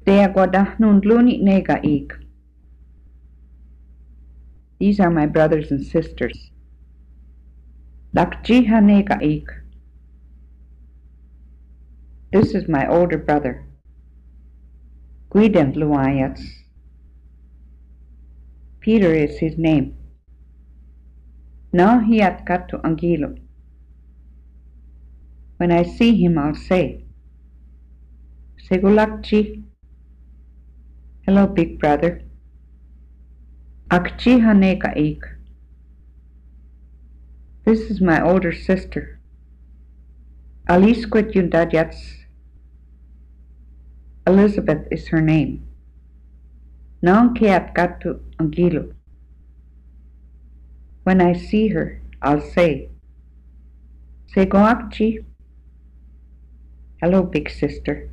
Teaguadahnuntluni nega ik. These are my brothers and sisters. Lakjiha nega ik. This is my older brother. Guident Luayats. Peter is his name. Na hiat katu angilo. When I see him, I'll say, Segulakji. Hello, big brother. Akjiha nega ik. This is my older sister. Alisquet Yundadjats. Elizabeth is her name. Nan keat katu angilo. When I see her, I'll say, Segoakji. Hello, big sister.